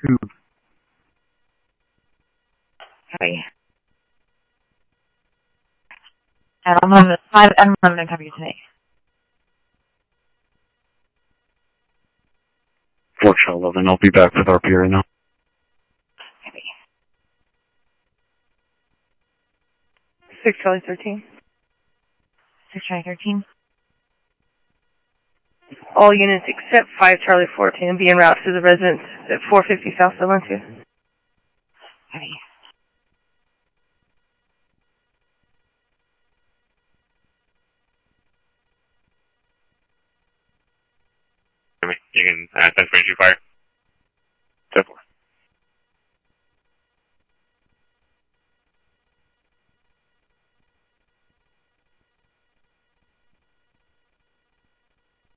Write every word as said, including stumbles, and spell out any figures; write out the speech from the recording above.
two. Copy. And I'm on the five and eleven copy today. Workshop eleven, I'll be back with R P right now. Copy. six Charlie thirteen. six Charlie thirteen. All units except five Charlie fourteen be en route to the residence at four fifty South Valencia. Copy. You can uh, send for entry fire.